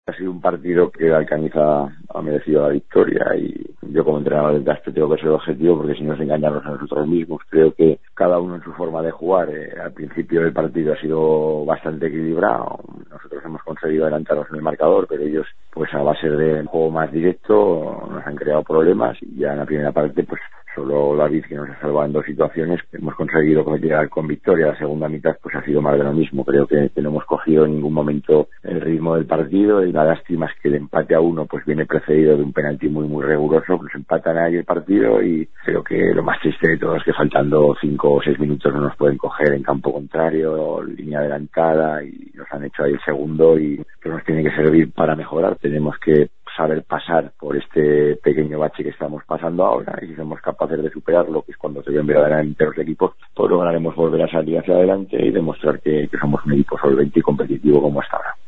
Ha sido un partido que Alcañiz ha merecido la victoria y yo como entrenador del Caspe tengo que ser objetivo porque si no es engañarnos a nosotros mismos. Creo que cada uno en su forma de jugar, al principio del partido ha sido bastante equilibrado. Nosotros hemos conseguido adelantarnos en el marcador, pero ellos pues a base de un juego más directo nos han creado problemas y ya en la primera parte pues solo David, que nos ha salvado en 2 situaciones, hemos conseguido llegar con victoria. La segunda mitad pues ha sido más de lo mismo. Creo que no hemos cogido en ningún momento el ritmo del partido y la lástima es que el empate a 1 pues viene precedido de un penalti muy riguroso. Pues empatan ahí el partido y creo que lo más triste de todo es que faltando 5 o 6 minutos no nos pueden coger en campo contrario, línea adelantada, y nos han hecho ahí el segundo y que nos tiene que servir para mejorar. Tenemos que saber pasar por este pequeño bache que estamos pasando ahora y si somos capaces de superarlo, que es cuando se ven verdaderamente los equipos, pues lograremos volver a salir hacia adelante y demostrar que somos un equipo solvente y competitivo como hasta ahora.